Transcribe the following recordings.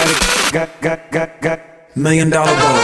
got $1 million bowl.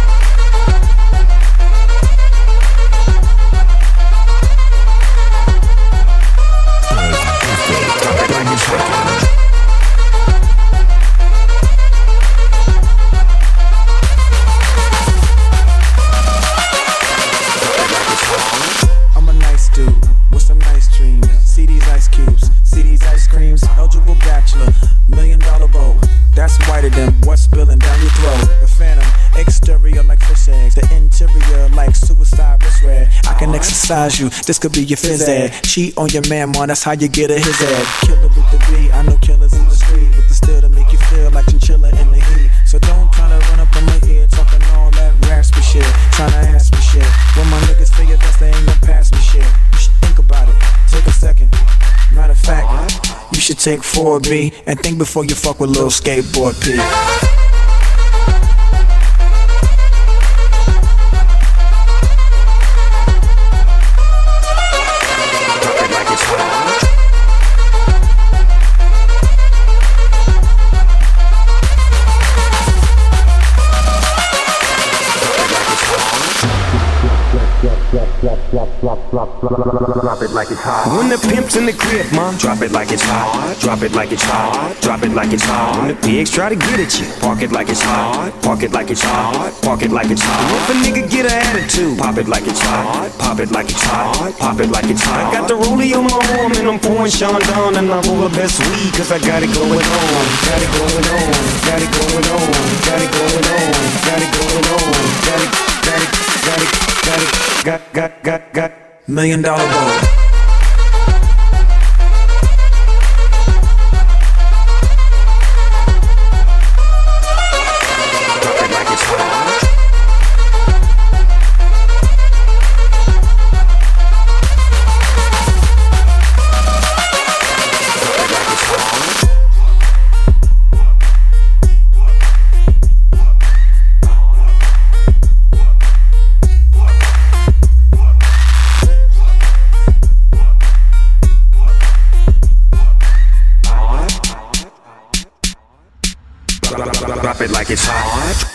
I'm a nice dude with some nice dreams. See these ice cubes, see these ice creams. Eligible bachelor, $1 million bowl. That's whiter than what's spilling down your throat. The phantom, exterior like fish eggs, the interior like suicide wrist red. I can exercise you, this could be your phys ed. Cheat on your man, man, that's how you get a his ed. Killer with the B, I know killers in the street with the steel to make you feel like chinchilla in the heat. So don't try to run up on my ear talking all that raspy shit, trying to ask me shit. When my niggas figure that they ain't gonna pass me shit, you should think about it, take a second. Matter of fact, you should take 4B and think before you fuck with little skateboard P. Drop it like it's hot. When the pimp's in the crib, mom, drop it like it's hot. Drop it like it's hot. Drop it like it's hot. When the pigs try to get at you, park it like it's hot. Park it like it's hot. Park it like it's hot. If a nigga get an attitude, pop it like it's hot. Pop it like it's hot. Pop it like it's hot. I got the rollie on my arm and I'm pouring Sean down and I roll the best weed cause I got it going on. Got it going on. Got it going on. Got it going on. Got it going on. Got it. Got $1 million bowl. Drop it like it's hot.